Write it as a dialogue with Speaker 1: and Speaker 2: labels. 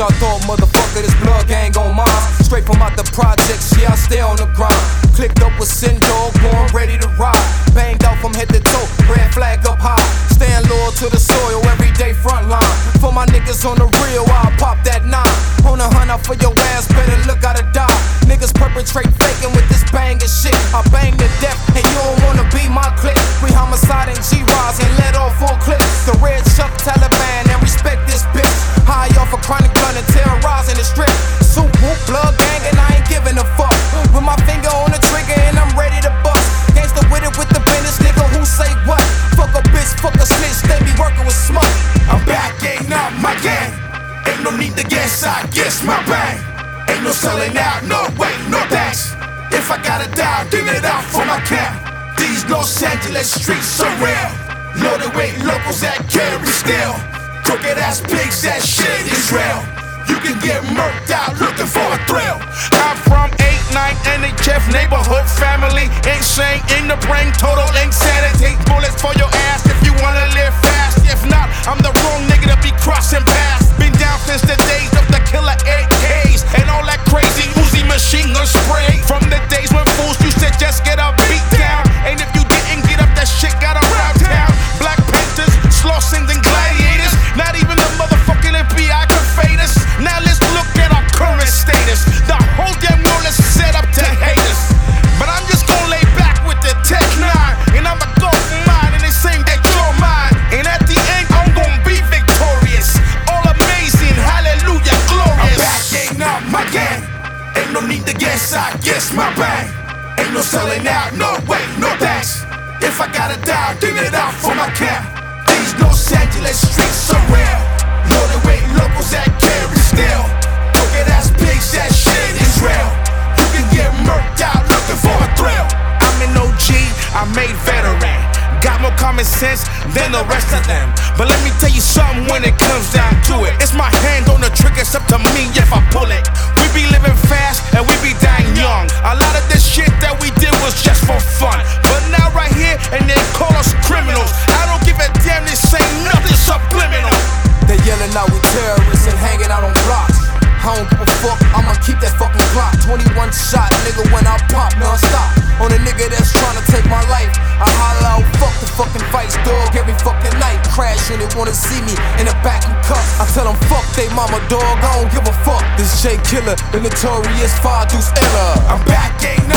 Speaker 1: y'all thought, motherfucker, this blood gang on mine. Straight from out the projects, yeah, I stay on the grind. Clicked up with Sin Dog, born ready to ride. Banged out from head to toe, red flag up high. Staying loyal to the soil, everyday front line. For my niggas on the real, I'll pop that 9. On a hunt out for your ass, better look out to die. Niggas perpetrate faking with this banging shit. I bang to death, and you don't wanna be my clique. We homicide and G-Rise and let off 4 clips. The red Chuck Taliban and respect this bitch. High off a chronic gun and terrorizing the strip. Soup whoop, blood gang, and I ain't giving a fuck. With my finger on the trigger and I'm ready to bust. Gangsta with it with the business, nigga, who say what? Fuck a bitch, fuck a snitch, they be working with smoke.
Speaker 2: I'm back, ain't not my gang. Ain't no need to guess, I guess my bang. Ain't no selling out, no way, no thanks. If I gotta die, give it out for my camp. These Los Angeles streets are real. Loaded weight locals that carry steel. Crooked ass pigs, that shit is real. You can get murked out looking for a thrill.
Speaker 3: I'm from 8-9 NHF neighborhood family. Insane in the brain, total insanity. Bullets for your ass if you wanna live fast. If not, I'm the wrong nigga to be crossing paths. Been down since the days of the killer AKs and all that crazy Uzi machine gun spray. From the days when fools used to just get a beat down. And if you didn't get up, that shit got around town. Black Panthers, Slaughsons and Gladiators. Not even the motherfucking FBI could fade us. Now let's look at our current status. The whole damn world is set up to hate us. But I'm just gonna lay back with the Tech 9. And I'ma go for mine and they saying that you're mine. And at the end, I'm gonna be victorious. All amazing, hallelujah, glorious.
Speaker 2: I'm back, ain't not my gang. Ain't no need to guess, I guess my bang. Ain't no selling out, no way, no thanks. If I gotta die, give it out for my camp. These Los Angeles streets are real. Loaded weight locals that carry steel. Crooked ass pigs, that shit is real. You can get murked out looking for a thrill.
Speaker 3: I'm an OG, I made veteran. Got more common sense than the rest of them. But let me tell you something when it comes down to it. It's my hand on the trigger, it's up to me if I pull it. We be living fast and we be dying young. A lot of this shit that we did was just for fun. But now right here, and they call us criminals. I don't give a damn, this ain't nothing subliminal.
Speaker 1: They yelling out we terrorists and hanging out on blocks. I don't give a fuck, I'ma keep that fucking clock. 21 shot, nigga, when I pop non-stop. On a nigga that's tryna take my life. I holler out, fuck the fucking fights, dog, every fucking night. Crashing, they wanna see me in the back and cuffs. I tell them fuck they mama, dog, I don't give a fuck. This J Killer, the notorious 5 Deuce Ella.
Speaker 2: I'm back, ain't